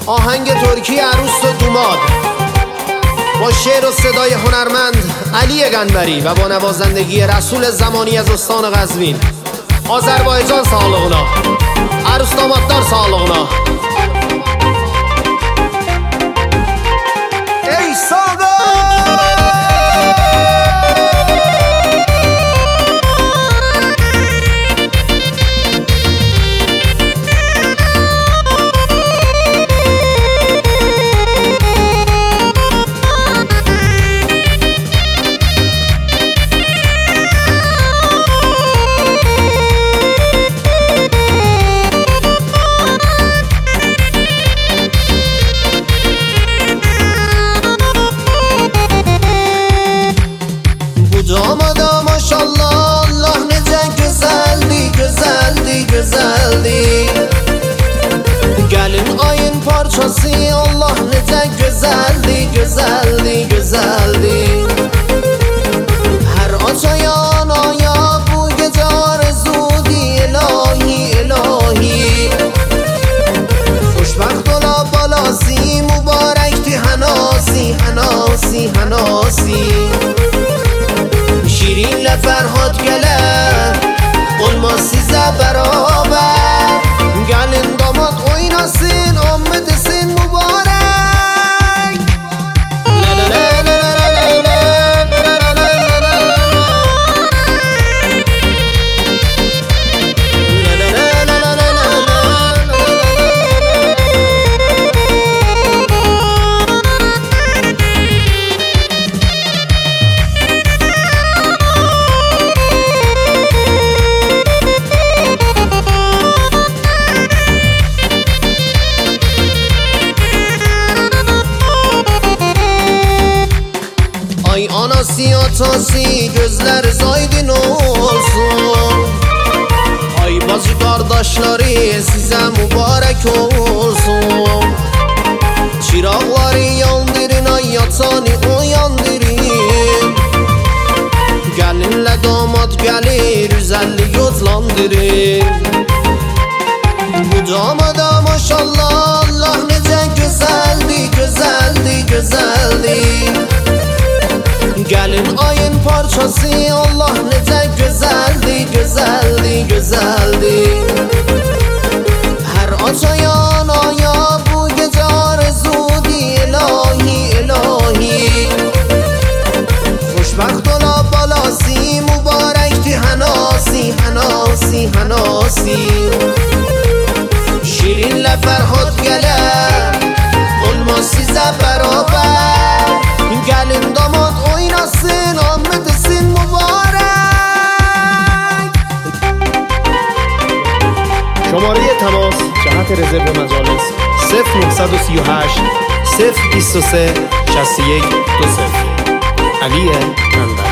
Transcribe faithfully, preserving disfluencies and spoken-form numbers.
آهنگ ترکی عروس و دوماد با شعر و صدای هنرمند علی گنبری و با نوازندگی رسول زمانی از استان قزوین. آذربایجان sağlığına، عروس دامادlar sağlığına. ای سادا Damada maşallah Allah nece güzeldi, güzeldi, güzeldi. Gelin ayın parçası Allah nece güzeldi, güzeldi, güzeldi. Her açayan aya bu gece arzudi ilahi, ilahi. Xoşbəxt ola balası mübarekti hanasi, hanasi, hanasi. شیرین لفرهاد گله olmaz size beraber. Gelin damat oynasın Ahmet desin mübarek. Ay anası atası gözler zaydın olsun. Ay bacı kardeşleri size mübarek olsun. Çıraqları yandırın ay yatanı uyandırın. Gelinle damat gelir güzellik yozlandırın. Bu damada maşallah Allah nece güzeldi, güzeldi, güzeldi. Gelin ayın parçası Allah nece güzeldi, güzeldi, güzeldi. Her açayan aya bu gece arzudi ilahi, ilahi. Xoşbəxt ola balası mübarekti hanasi, hanasi, hanasi. Şirinle Ferhat gele olmaz size beraber. Gelin damat oynasın Ahmet desin mübarek. شماره تماس جهت رزرو مجالس صفر نهصد و سی و هشت صفر بیست و سه شصت و یک دو صفر. علی گنبری.